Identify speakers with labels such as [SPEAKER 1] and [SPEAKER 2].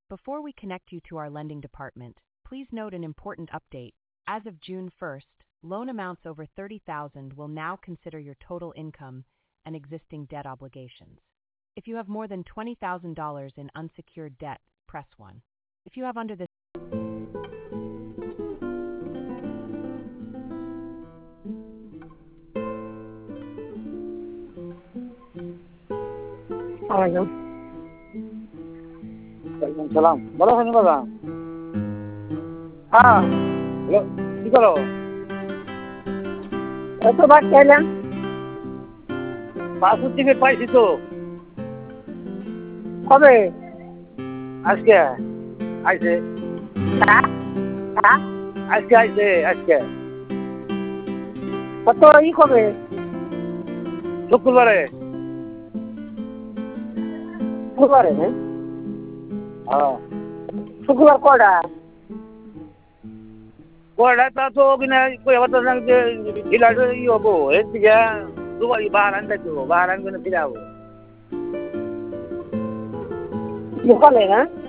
[SPEAKER 1] Before we connect you to our lending department, please note an important update. As of June 1st, loan amounts over $30,000 will now consider your total income and existing debt obligations. If you have more than $20,000 in unsecured debt, press 1. If you have under this
[SPEAKER 2] সালাম ভালো আছেন দাদা?
[SPEAKER 3] হ্যাঁ,
[SPEAKER 2] hello, কি করো?
[SPEAKER 3] কতবার চাইলেন?
[SPEAKER 2] Passport ticket পাইছি তো
[SPEAKER 3] কবে?
[SPEAKER 2] আজকে আইছে
[SPEAKER 3] হ্যাঁ? হ্যাঁ?
[SPEAKER 2] আজকে আইছে আজকে
[SPEAKER 3] কত কবে?
[SPEAKER 2] শুক্রবারে।
[SPEAKER 3] শুক্রবারে, হ্যাঁ?
[SPEAKER 2] হ্যাঁ,
[SPEAKER 3] শুক্রবার কটা?
[SPEAKER 2] কয়টা তা তো কিনা কই আবার তো যে ঢিলাটা ই হবো এর দিকে দুবাই বাহার আনতে দেবো, বাহার আনবে না ফিরে যাবো।
[SPEAKER 3] সকালে, হ্যাঁ?